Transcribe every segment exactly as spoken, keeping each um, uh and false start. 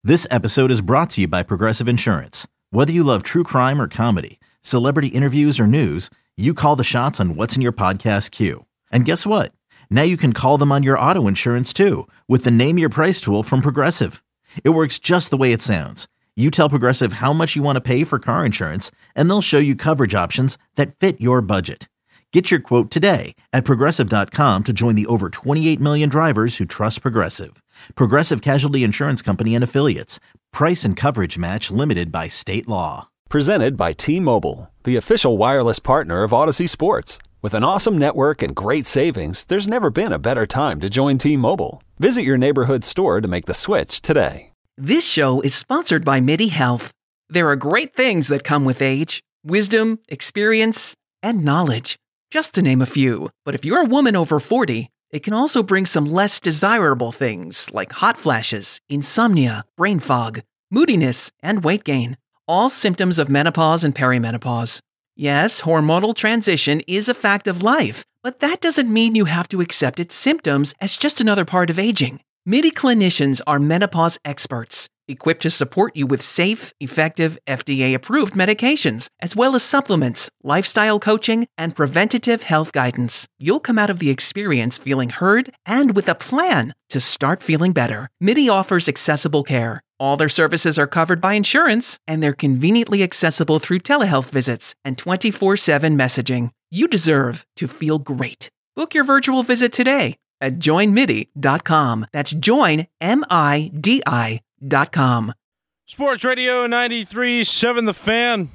This episode is brought to you by Progressive Insurance. Whether you love true crime or comedy, celebrity interviews or news, you call the shots on what's in your podcast queue. And guess what? Now you can call them on your auto insurance too with the Name Your Price tool from Progressive. It works just the way it sounds. You tell Progressive how much you want to pay for car insurance, and they'll show you coverage options that fit your budget. Get your quote today at Progressive dot com to join the over twenty-eight million drivers who trust Progressive. Progressive Casualty Insurance Company and Affiliates. Price and coverage match limited by state law. Presented by T-Mobile, the official wireless partner of Odyssey Sports. With an awesome network and great savings, there's never been a better time to join T-Mobile. Visit your neighborhood store to make the switch today. This show is sponsored by MIDI Health. There are great things that come with age, wisdom, experience, and knowledge, just to name a few. But if you're a woman over forty, it can also bring some less desirable things like hot flashes, insomnia, brain fog, moodiness, and weight gain. All symptoms of menopause and perimenopause. Yes, hormonal transition is a fact of life, but that doesn't mean you have to accept its symptoms as just another part of aging. MIDI clinicians are menopause experts, equipped to support you with safe, effective, F D A-approved medications, as well as supplements, lifestyle coaching, and preventative health guidance. You'll come out of the experience feeling heard and with a plan to start feeling better. MIDI offers accessible care. All their services are covered by insurance, and they're conveniently accessible through telehealth visits and twenty-four seven messaging. You deserve to feel great. Book your virtual visit today at join midi dot com. That's join, M I D I dot com. Sports Radio ninety-three point seven The Fan.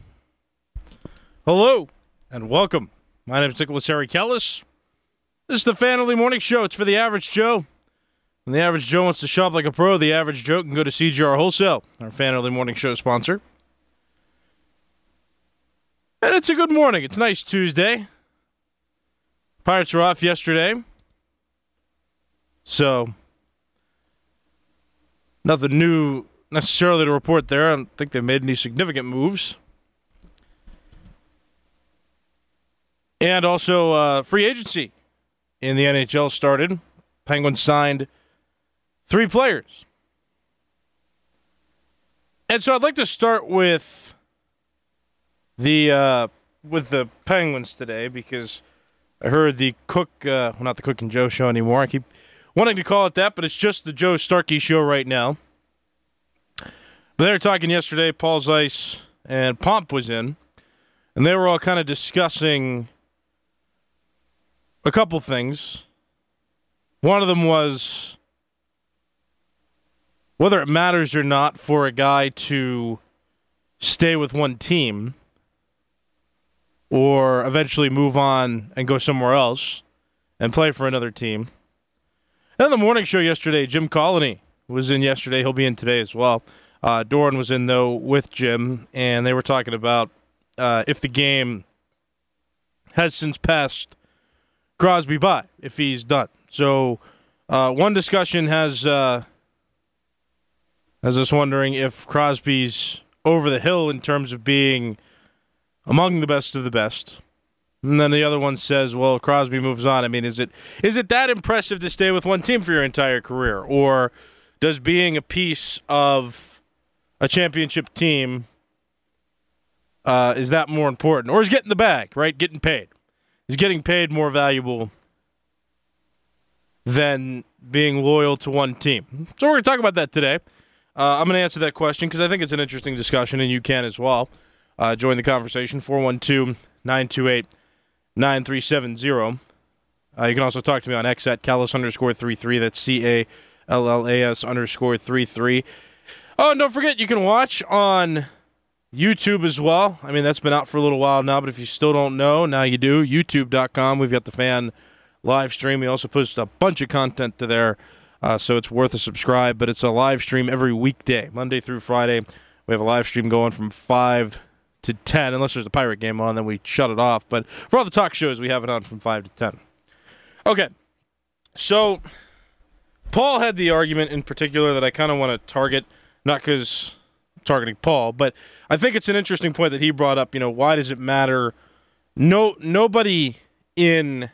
Hello and welcome. My name is Nicholas Harry Kellis. This is the Fan Early Morning Show. It's for the average Joe. When the average Joe wants to shop like a pro, the average Joe can go to C G R Wholesale, our Fan Early Morning Show sponsor. And it's a good morning. It's a nice Tuesday. Pirates were off yesterday. So, nothing new necessarily to report there. I don't think they made any significant moves. And also, uh, free agency in the N H L started. Penguins signed three players. And so I'd like to start with the uh, with the Penguins today because I heard the Cook, uh, well, not the Cook and Joe show anymore. I keep wanting to call it that, but it's just the Joe Starkey show right now. But they were talking yesterday, Paul Zeiss and Pomp was in, and they were all kind of discussing a couple things. One of them was whether it matters or not for a guy to stay with one team or eventually move on and go somewhere else and play for another team. And the morning show yesterday, Jim Colony was in yesterday. He'll be in today as well. Uh, Doran was in, though, with Jim, and they were talking about uh, if the game has since passed Crosby by, if he's done. So uh, one discussion has uh, has us wondering if Crosby's over the hill in terms of being among the best of the best. And then the other one says, well, if Crosby moves on, I mean, is it is it that impressive to stay with one team for your entire career? Or does being a piece of a championship team, uh, is that more important? Or is getting the bag, right, getting paid? Is getting paid more valuable than being loyal to one team? So we're going to talk about that today. Uh, I'm going to answer that question because I think it's an interesting discussion, and you can as well. Uh, join the conversation, four one two, nine two eight, nine three seven zero. Uh, you can also talk to me on X at Callis underscore three three. That's C A L L A S underscore three three. Oh, and don't forget, you can watch on YouTube as well. I mean, that's been out for a little while now, but if you still don't know, now you do. YouTube dot com. We've got the Fan live stream. We also post a bunch of content to there, uh, so it's worth a subscribe. But it's a live stream every weekday, Monday through Friday. We have a live stream going from five to ten, unless there's a Pirate game on, then we shut it off. But for all the talk shows, we have it on from five to ten. Okay, so Paul had the argument in particular that I kind of want to target, not because I'm targeting Paul, but I think it's an interesting point that he brought up. You know, why does it matter? No, nobody in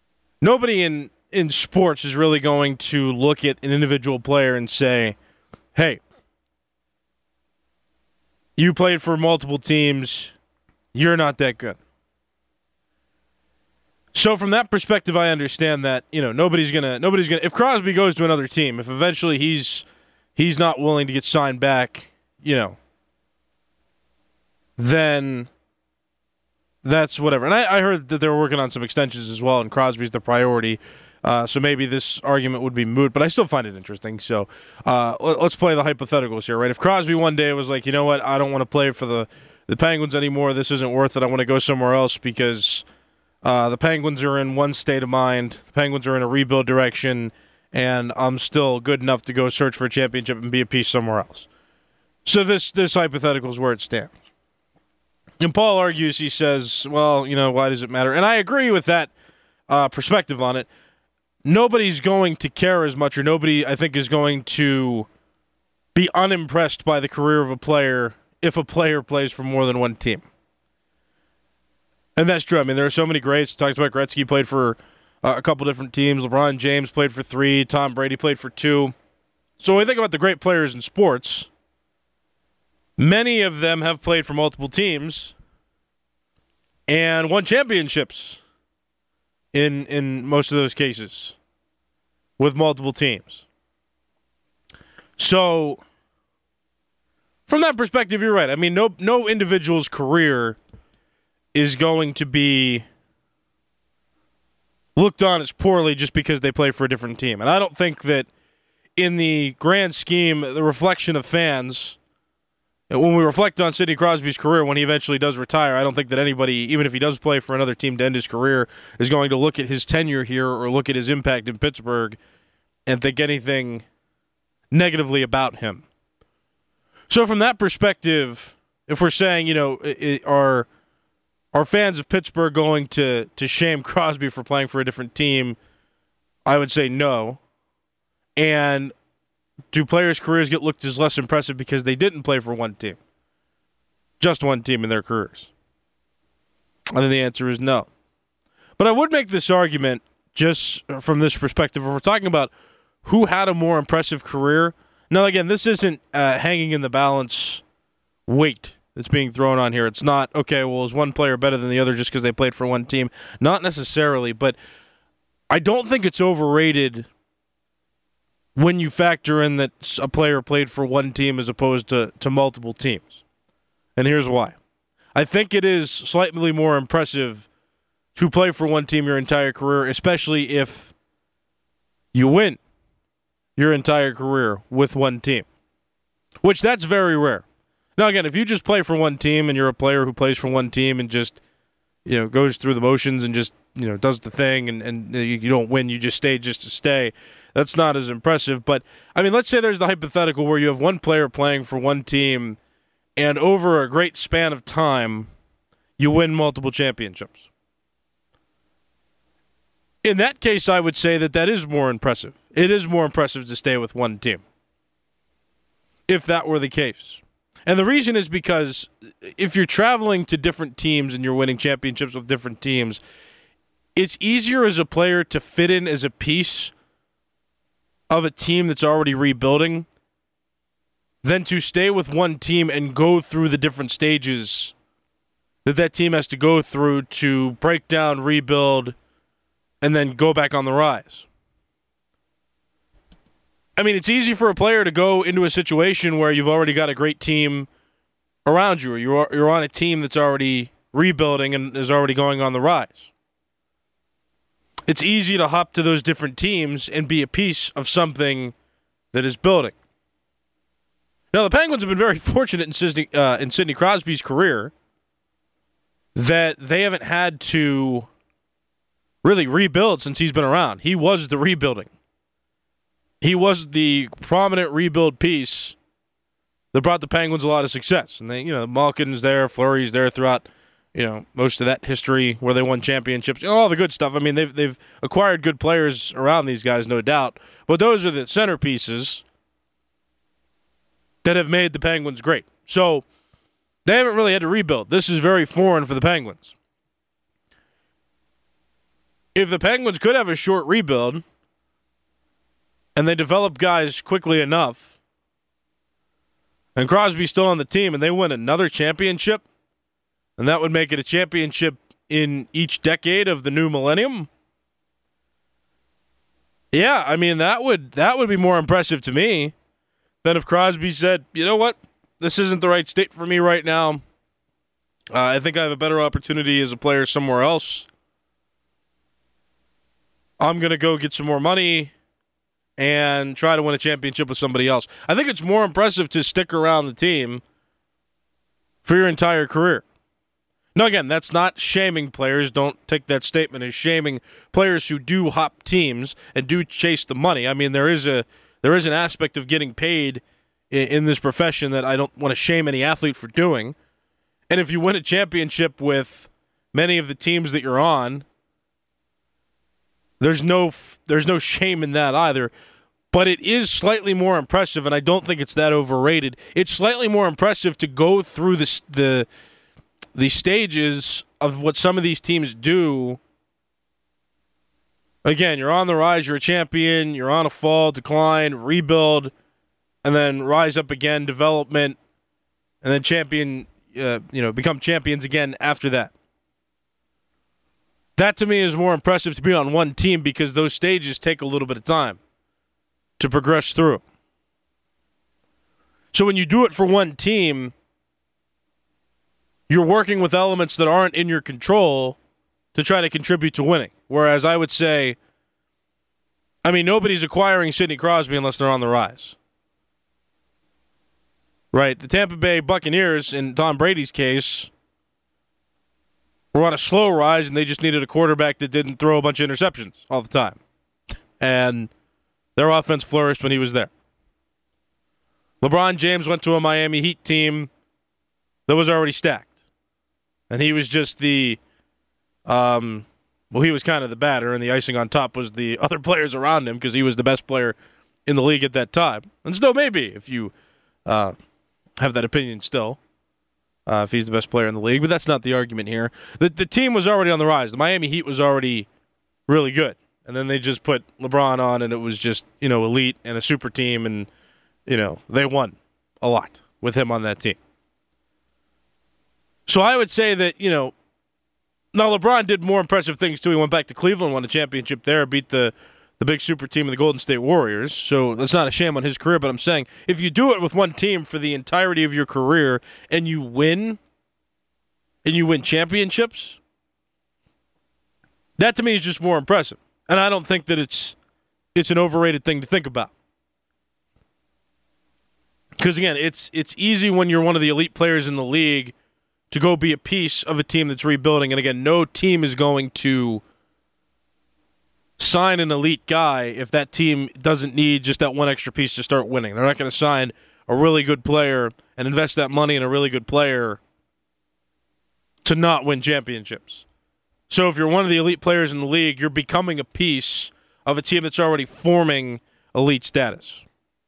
nobody in in sports is really going to look at an individual player and say, hey, you played for multiple teams, you're not that good. So from that perspective, I understand that, you know, nobody's gonna nobody's gonna if Crosby goes to another team, if eventually he's he's not willing to get signed back, you know, then that's whatever. And I, I heard that they were working on some extensions as well, and Crosby's the priority. Uh, so maybe this argument would be moot, but I still find it interesting. So uh, let, let's play the hypotheticals here, right? If Crosby one day was like, you know what, I don't want to play for the, the Penguins anymore. This isn't worth it. I want to go somewhere else because uh, the Penguins are in one state of mind. The Penguins are in a rebuild direction, and I'm still good enough to go search for a championship and be a piece somewhere else. So this, this hypothetical is where it stands. And Paul argues, he says, well, you know, why does it matter? And I agree with that uh, perspective on it. Nobody's going to care as much, or nobody, I think, is going to be unimpressed by the career of a player if a player plays for more than one team. And that's true. I mean, there are so many greats. Talked about Gretzky played for uh, a couple different teams. LeBron James played for three. Tom Brady played for two. So when we think about the great players in sports, many of them have played for multiple teams and won championships in in most of those cases with multiple teams. So from that perspective, you're right. I mean, no no individual's career is going to be looked on as poorly just because they play for a different team. And I don't think that in the grand scheme, the reflection of fans, when we reflect on Sidney Crosby's career when he eventually does retire, I don't think that anybody, even if he does play for another team to end his career, is going to look at his tenure here or look at his impact in Pittsburgh and think anything negatively about him. So from that perspective, if we're saying, you know, it, are are fans of Pittsburgh going to, to shame Crosby for playing for a different team, I would say no. And do players' careers get looked as less impressive because they didn't play for one team? Just one team in their careers? I think the answer is no. But I would make this argument just from this perspective. If we're talking about who had a more impressive career, now again, this isn't uh, hanging in the balance weight that's being thrown on here. It's not, okay, well, is one player better than the other just because they played for one team? Not necessarily, but I don't think it's overrated when you factor in that a player played for one team as opposed to, to multiple teams. And here's why. I think it is slightly more impressive to play for one team your entire career, especially if you win your entire career with one team, which that's very rare. Now, again, if you just play for one team and you're a player who plays for one team and just, you know, goes through the motions and just, you know, does the thing and, and you don't win, you just stay just to stay, that's not as impressive. But, I mean, let's say there's the hypothetical where you have one player playing for one team and over a great span of time, you win multiple championships. In that case, I would say that that is more impressive. It is more impressive to stay with one team, if that were the case. And the reason is because if you're traveling to different teams and you're winning championships with different teams, it's easier as a player to fit in as a piece of a team that's already rebuilding than to stay with one team and go through the different stages that that team has to go through to break down, rebuild, and then go back on the rise. I mean, it's easy for a player to go into a situation where you've already got a great team around you, or you're, you're on a team that's already rebuilding and is already going on the rise. It's easy to hop to those different teams and be a piece of something that is building. Now, the Penguins have been very fortunate in Sidney, uh, in Sidney Crosby's career that they haven't had to really rebuild since he's been around. He was the rebuilding. He was the prominent rebuild piece that brought the Penguins a lot of success. And they, you know, Malkin's there, Fleury's there throughout, you know, most of that history where they won championships, you know, all the good stuff. I mean, they've they've acquired good players around these guys, no doubt. But those are the centerpieces that have made the Penguins great. So they haven't really had to rebuild. This is very foreign for the Penguins. If the Penguins could have a short rebuild and they develop guys quickly enough and Crosby's still on the team, and they win another championship, and that would make it a championship in each decade of the new millennium. Yeah, I mean, that would that would be more impressive to me than if Crosby said, you know what, this isn't the right state for me right now. Uh, I think I have a better opportunity as a player somewhere else. I'm going to go get some more money and try to win a championship with somebody else. I think it's more impressive to stick around the team for your entire career. Now, again, that's not shaming players. Don't take that statement as shaming players who do hop teams and do chase the money. I mean, there is a there is an aspect of getting paid in, in this profession that I don't want to shame any athlete for doing. And if you win a championship with many of the teams that you're on, there's no there's no shame in that either. But it is slightly more impressive, and I don't think it's that overrated. It's slightly more impressive to go through this, the the stages of what some of these teams do. Again, you're on the rise, you're a champion, you're on a fall, decline, rebuild, and then rise up again, development, and then champion, uh, you know, become champions again after that. That to me is more impressive to be on one team because those stages take a little bit of time to progress through. So when you do it for one team, you're working with elements that aren't in your control to try to contribute to winning. Whereas I would say, I mean, nobody's acquiring Sidney Crosby unless they're on the rise. Right? The Tampa Bay Buccaneers, in Tom Brady's case, were on a slow rise, and they just needed a quarterback that didn't throw a bunch of interceptions all the time. And their offense flourished when he was there. LeBron James went to a Miami Heat team that was already stacked. And he was just the, um, well, he was kind of the batter, and the icing on top was the other players around him because he was the best player in the league at that time. And still maybe, if you uh, have that opinion still. Uh, if he's the best player in the league, but that's not the argument here. The the team was already on the rise. The Miami Heat was already really good, and then they just put LeBron on, and it was just, you know, elite and a super team, and, you know, they won a lot with him on that team. So I would say that, you know, now LeBron did more impressive things too. He went back to Cleveland, won a championship there, beat the the big super team of the Golden State Warriors. So that's not a shame on his career, but I'm saying if you do it with one team for the entirety of your career and you win, and you win championships, that to me is just more impressive. And I don't think that it's it's an overrated thing to think about. Because again, it's it's easy when you're one of the elite players in the league to go be a piece of a team that's rebuilding. And again, no team is going to sign an elite guy if that team doesn't need just that one extra piece to start winning. They're not going to sign a really good player and invest that money in a really good player to not win championships. So if you're one of the elite players in the league, you're becoming a piece of a team that's already forming elite status.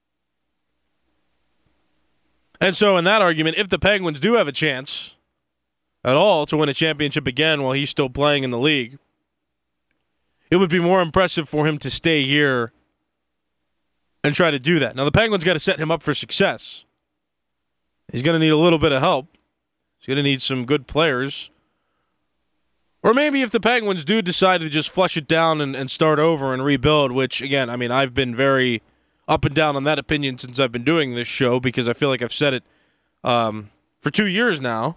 And so in that argument, if the Penguins do have a chance at all to win a championship again while he's still playing in the league, it would be more impressive for him to stay here and try to do that. Now, the Penguins got to set him up for success. He's going to need a little bit of help. He's going to need some good players. Or maybe if the Penguins do decide to just flush it down and, and start over and rebuild, which, again, I mean, I've been very up and down on that opinion since I've been doing this show because I feel like I've said it um, for two years now.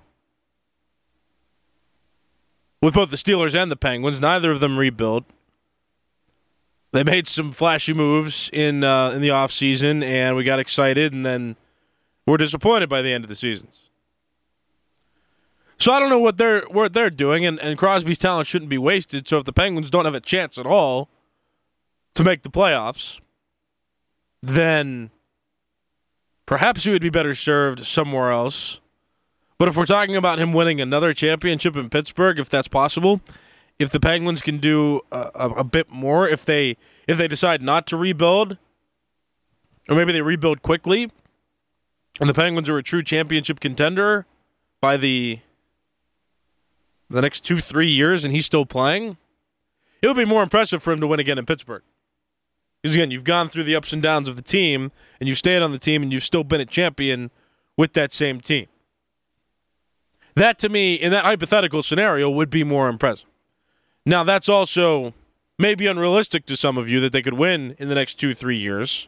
With both the Steelers and the Penguins, neither of them rebuild. They made some flashy moves in uh, in the offseason, and we got excited, and then we're disappointed by the end of the seasons. So I don't know what they're what they're doing, and, and Crosby's talent shouldn't be wasted. So if the Penguins don't have a chance at all to make the playoffs, then perhaps he would be better served somewhere else. But if we're talking about him winning another championship in Pittsburgh, if that's possible, if the Penguins can do a, a, a bit more, if they if they decide not to rebuild, or maybe they rebuild quickly, and the Penguins are a true championship contender by the the next two, three years, and he's still playing, it would be more impressive for him to win again in Pittsburgh. Because again, you've gone through the ups and downs of the team, and you've stayed on the team, and you've still been a champion with that same team. That, to me, in that hypothetical scenario, would be more impressive. Now, that's also maybe unrealistic to some of you that they could win in the next two, three years.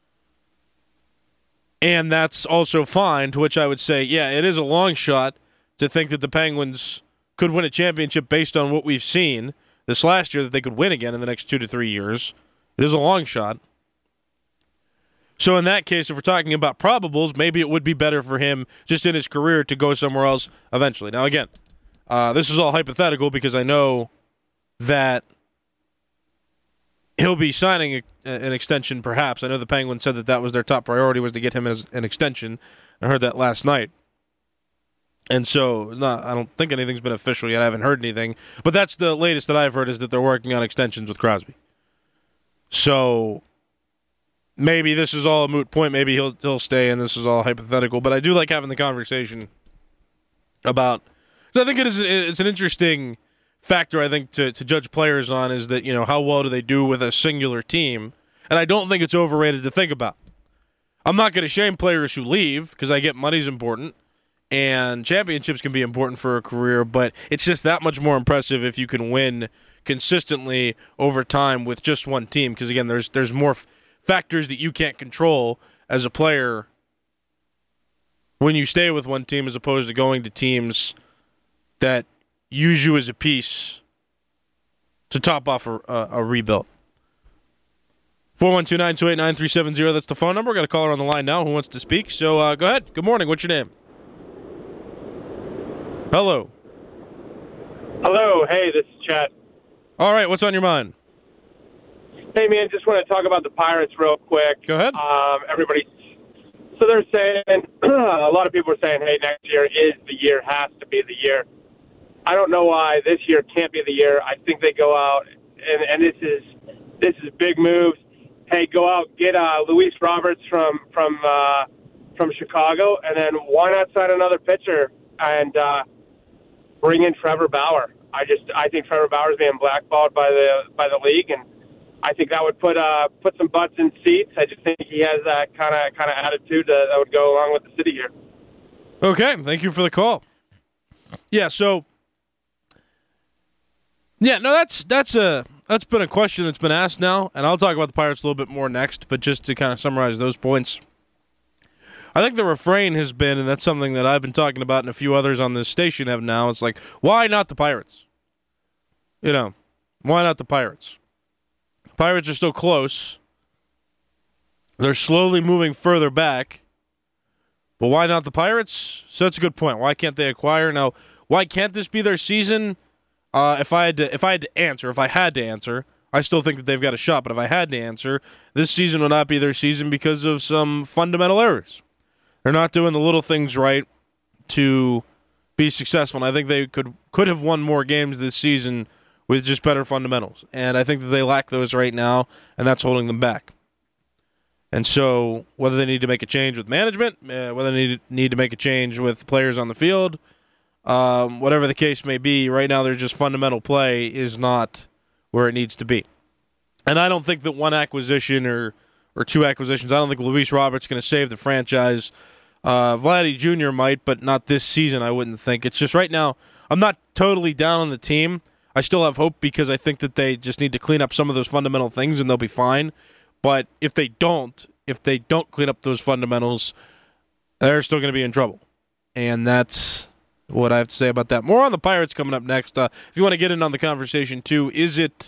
And that's also fine, to which I would say, yeah, it is a long shot to think that the Penguins could win a championship based on what we've seen this last year, that they could win again in the next two to three years. It is a long shot. So in that case, if we're talking about probables, maybe it would be better for him just in his career to go somewhere else eventually. Now, again, uh, this is all hypothetical because I know that he'll be signing a, an extension perhaps. I know the Penguins said that that was their top priority, was to get him as an extension. I heard that last night. And so not, I don't think anything's been official yet. I haven't heard anything. But that's the latest that I've heard, is that they're working on extensions with Crosby. So maybe this is all a moot point. Maybe he'll he'll stay, and this is all hypothetical. But I do like having the conversation about, because I think it is it's an interesting factor, I think, to, to judge players on, is that, you know, how well do they do with a singular team? And I don't think it's overrated to think about. I'm not going to shame players who leave, because I get money's important, and championships can be important for a career, but it's just that much more impressive if you can win consistently over time with just one team, because, again, there's there's more f- factors that you can't control as a player when you stay with one team as opposed to going to teams that use you as a piece to top off a, a, a rebuild. four one two, nine two eight, nine three seven zero, that's the phone number. We've got a caller on the line now who wants to speak, so uh, go ahead. Good morning. What's your name? Hello. Hello. Hey, this is Chad. All right, what's on your mind? Hey, man, just want to talk about the Pirates real quick. Go ahead. Um, everybody, so they're saying, a lot of people are saying, hey, next year is the year, has to be the year. I don't know why this year can't be the year. I think they go out, and, and this is this is big moves. Hey, go out, get uh, Luis Roberts from from uh, from Chicago, and then why not sign another pitcher and uh, bring in Trevor Bauer? I just I think Trevor Bauer's being blackballed by the by the league, and I think that would put uh, put some butts in seats. I just think he has that kind of kind of attitude that, that would go along with the city here. Okay, thank you for the call. Yeah, so. Yeah, no, that's that's a that's been a question that's been asked now, and I'll talk about the Pirates a little bit more next, but just to kind of summarize those points. I think the refrain has been, and that's something that I've been talking about and a few others on this station have now, it's like, why not the Pirates? You know, why not the Pirates? Pirates are still close. They're slowly moving further back. But why not the Pirates? So that's a good point. Why can't they acquire? Now, why can't this be their season? Uh, if I had to, if I had to answer, if I had to answer, I still think that they've got a shot. But if I had to answer, this season will not be their season because of some fundamental errors. They're not doing the little things right to be successful. And I think they could could have won more games this season with just better fundamentals. And I think that they lack those right now, and that's holding them back. And so, whether they need to make a change with management, uh, whether they need need to make a change with players on the field. Um, whatever the case may be, right now their just fundamental play is not where it needs to be. And I don't think that one acquisition or, or two acquisitions, I don't think Luis Roberts is going to save the franchise. Uh, Vladdy Junior might, but not this season, I wouldn't think. It's just right now, I'm not totally down on the team. I still have hope because I think that they just need to clean up some of those fundamental things and they'll be fine. But if they don't, if they don't clean up those fundamentals, they're still going to be in trouble. And that's what I have to say about that. More on the Pirates coming up next. Uh, if you want to get in on the conversation too, is it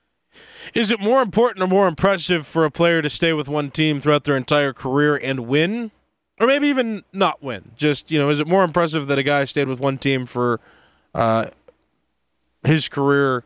is it more important or more impressive for a player to stay with one team throughout their entire career and win, or maybe even not win? Just, you know, is it more impressive that a guy stayed with one team for uh, his career?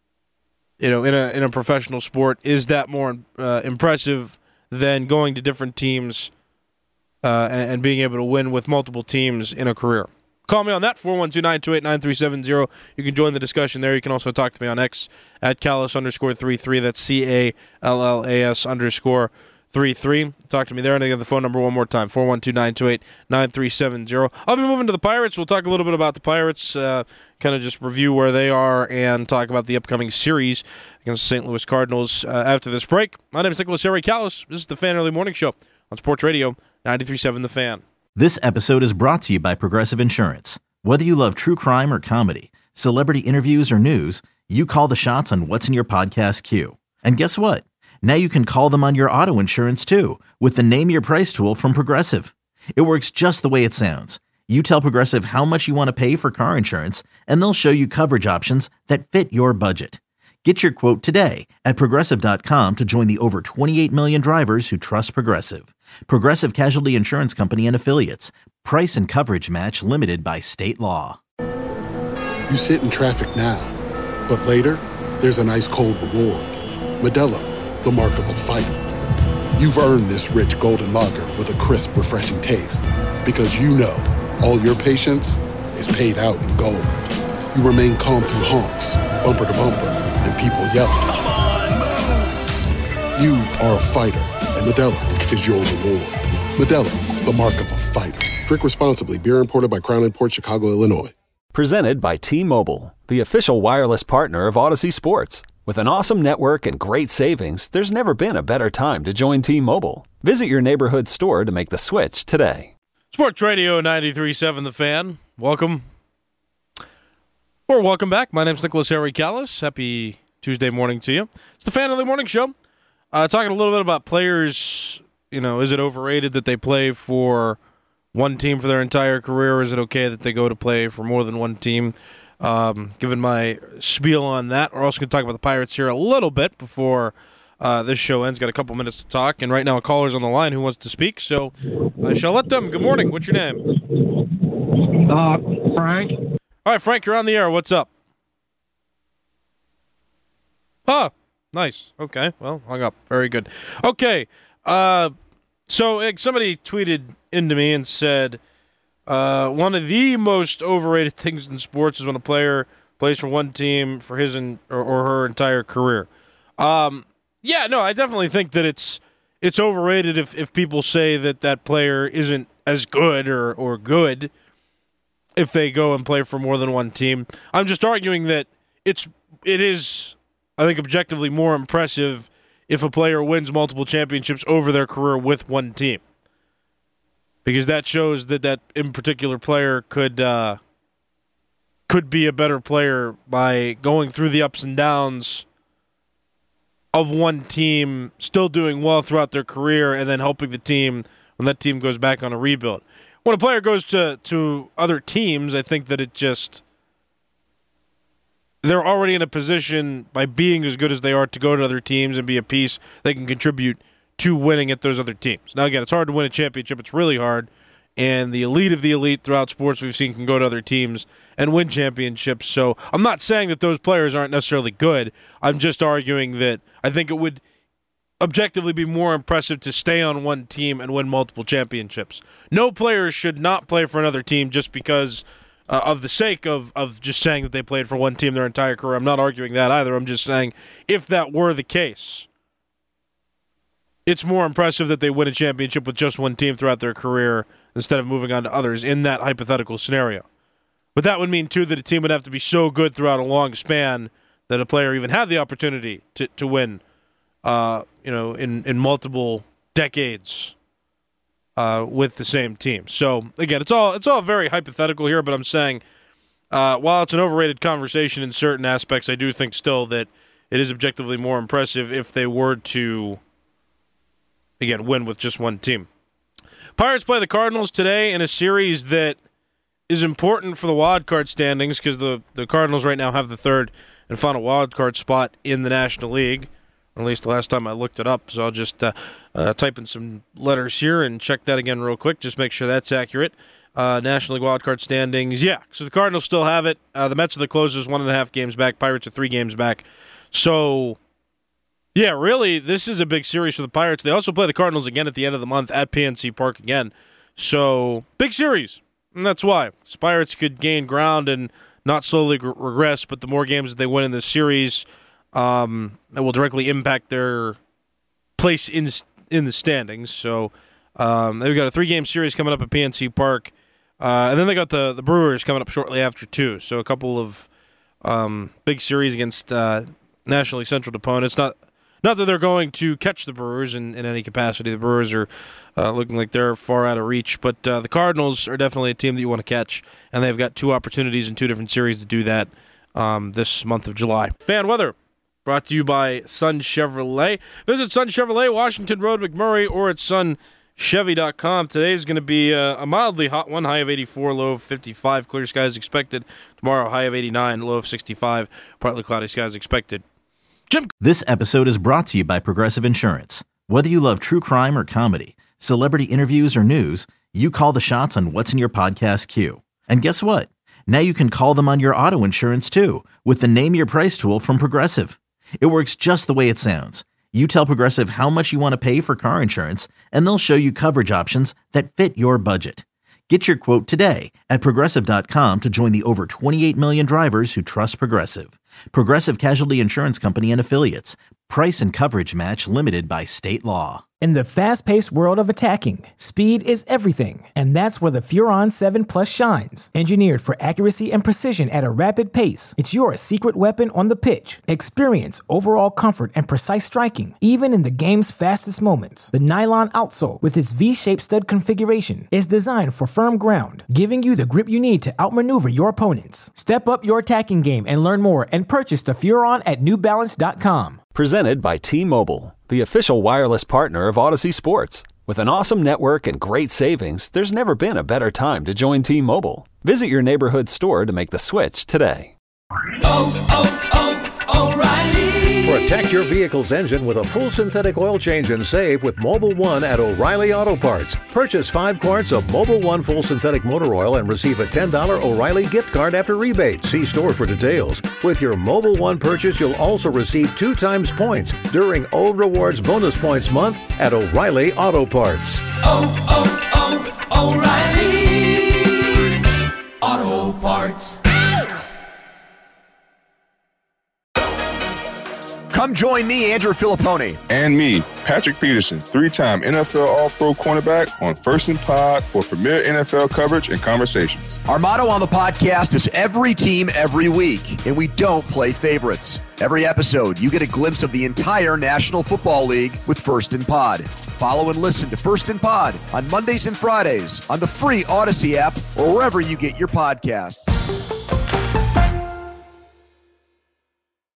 You know, in a in a professional sport, is that more uh, impressive than going to different teams uh, and, and being able to win with multiple teams in a career? Call me on that, four one two, nine two eight, nine three seven zero. You can join the discussion there. You can also talk to me on X at Callas underscore three three. That's C A L L A S underscore three three. Talk to me there. And I give the phone number one more time, four one two, nine two eight, nine three seven zero. I'll be moving to the Pirates. We'll talk a little bit about the Pirates, uh, kind of just review where they are and talk about the upcoming series against the Saint Louis Cardinals uh, after this break. My name is Nicholas Harry Callas. This is the Fan Early Morning Show on Sports Radio ninety-three point seven The Fan. This episode is brought to you by Progressive Insurance. Whether you love true crime or comedy, celebrity interviews or news, you call the shots on what's in your podcast queue. And guess what? Now you can call them on your auto insurance too with the Name Your Price tool from Progressive. It works just the way it sounds. You tell Progressive how much you want to pay for car insurance, and they'll show you coverage options that fit your budget. Get your quote today at Progressive dot com to join the over twenty-eight million drivers who trust Progressive. Progressive Casualty Insurance Company and Affiliates. Price and coverage match limited by state law. You sit in traffic now, but later, there's an ice-cold reward. Modelo, the mark of a fighter. You've earned this rich golden lager with a crisp, refreshing taste. Because you know, all your patience is paid out in gold. You remain calm through honks, bumper to bumper, and people yelling. Come on, move! You are a fighter, and Modelo is your reward. Modelo, the mark of a fighter. Drink responsibly. Beer imported by Crown Imports, Chicago, Illinois. Presented by T-Mobile, the official wireless partner of Odyssey Sports. With an awesome network and great savings, there's never been a better time to join T-Mobile. Visit your neighborhood store to make the switch today. Sports Radio ninety-three point seven The Fan. Welcome. Or welcome back. My name's Nicholas Harry Callis. Happy Tuesday morning to you. It's the Fan of the Morning Show. Uh, talking a little bit about players. You know, is it overrated that they play for one team for their entire career, or is it okay that they go to play for more than one team? Um, given my spiel on that, we're also going to talk about the Pirates here a little bit before uh, this show ends. Got a couple minutes to talk, and right now a caller's on the line who wants to speak, so I shall let them. Good morning. What's your name? Uh, Frank. All right, Frank, you're on the air. What's up? Huh. Nice. Okay. Well, hung up. Very good. Okay. Uh, so uh, somebody tweeted into me and said, uh, one of the most overrated things in sports is when a player plays for one team for his in, or, or her entire career. Um, yeah, no, I definitely think that it's it's overrated if, if people say that that player isn't as good or, or good if they go and play for more than one team. I'm just arguing that it's it is, I think, objectively more impressive if a player wins multiple championships over their career with one team. Because that shows that that in particular player could uh, could be a better player by going through the ups and downs of one team, still doing well throughout their career, and then helping the team when that team goes back on a rebuild. When a player goes to, to other teams, I think that it just they're already in a position by being as good as they are to go to other teams and be a piece they can contribute to winning at those other teams. Now, again, it's hard to win a championship. It's really hard. And the elite of the elite throughout sports we've seen can go to other teams and win championships. So I'm not saying that those players aren't necessarily good. I'm just arguing that I think it would objectively be more impressive to stay on one team and win multiple championships. No players should not play for another team just because uh, of the sake of, of just saying that they played for one team their entire career. I'm not arguing that either. I'm just saying if that were the case, it's more impressive that they win a championship with just one team throughout their career instead of moving on to others in that hypothetical scenario. But that would mean, too, that a team would have to be so good throughout a long span that a player even had the opportunity to, to win, uh, you know, in, in multiple decades uh, with the same team. So, again, it's all it's all very hypothetical here, but I'm saying uh, while it's an overrated conversation in certain aspects, I do think still that it is objectively more impressive if they were to, again, win with just one team. Pirates play the Cardinals today in a series that is important for the wild card standings because the, the Cardinals right now have the third and final wild card spot in the National League, or at least the last time I looked it up. So I'll just uh, uh, type in some letters here and check that again real quick, just make sure that's accurate. Uh, National League wild card standings, yeah. So the Cardinals still have it. Uh, the Mets are the closers, one and a half games back. Pirates are three games back. So, yeah, really, this is a big series for the Pirates. They also play the Cardinals again at the end of the month at P N C Park again. So, big series. And that's why. The Pirates could gain ground and not slowly re- regress, but the more games that they win in this series, um, it will directly impact their place in in the standings. So, um, they've got a three-game series coming up at P N C Park. Uh, and then they got the, the Brewers coming up shortly after, too. So, a couple of um, big series against uh, National League Central opponents. Not Not that they're going to catch the Brewers in, in any capacity. The Brewers are uh, looking like they're far out of reach, but uh, the Cardinals are definitely a team that you want to catch, and they've got two opportunities in two different series to do that um, this month of July. Fan weather brought to you by Sun Chevrolet. Visit Sun Chevrolet, Washington Road, McMurray, or at sun chevy dot com. Today is going to be uh, a mildly hot one, high of eighty-four, low of fifty-five. Clear skies expected. Tomorrow, high of eighty-nine, low of sixty-five. Partly cloudy skies expected. Jim. This episode is brought to you by Progressive Insurance. Whether you love true crime or comedy, celebrity interviews or news, you call the shots on what's in your podcast queue. And guess what? Now you can call them on your auto insurance too with the Name Your Price tool from Progressive. It works just the way it sounds. You tell Progressive how much you want to pay for car insurance, and they'll show you coverage options that fit your budget. Get your quote today at Progressive dot com to join the over twenty-eight million drivers who trust Progressive. Progressive Casualty Insurance Company and Affiliates. Price and coverage match limited by state law. In the fast-paced world of attacking, speed is everything, and that's where the Furon seven Plus shines. Engineered for accuracy and precision at a rapid pace, it's your secret weapon on the pitch. Experience overall comfort and precise striking, even in the game's fastest moments. The nylon outsole, with its V-shaped stud configuration, is designed for firm ground, giving you the grip you need to outmaneuver your opponents. Step up your attacking game and learn more and purchase the Furon at new balance dot com. Presented by T-Mobile, the official wireless partner of Odyssey Sports. With an awesome network and great savings, there's never been a better time to join T-Mobile. Visit your neighborhood store to make the switch today. Oh, oh, oh, O'Reilly! Protect your vehicle's engine with a full synthetic oil change and save with Mobil one at O'Reilly Auto Parts. Purchase five quarts of Mobil one full synthetic motor oil and receive a ten dollars O'Reilly gift card after rebate. See store for details. With your Mobil one purchase, you'll also receive two times points during O Rewards Bonus Points Month at O'Reilly Auto Parts. Oh, oh, oh, O'Reilly Auto Parts. Come join me, Andrew Filipponi. And me, Patrick Peterson, three-time N F L All-Pro cornerback on First and Pod for premier N F L coverage and conversations. Our motto on the podcast is every team, every week, and we don't play favorites. Every episode, you get a glimpse of the entire National Football League with First and Pod. Follow and listen to First and Pod on Mondays and Fridays on the free Odyssey app or wherever you get your podcasts.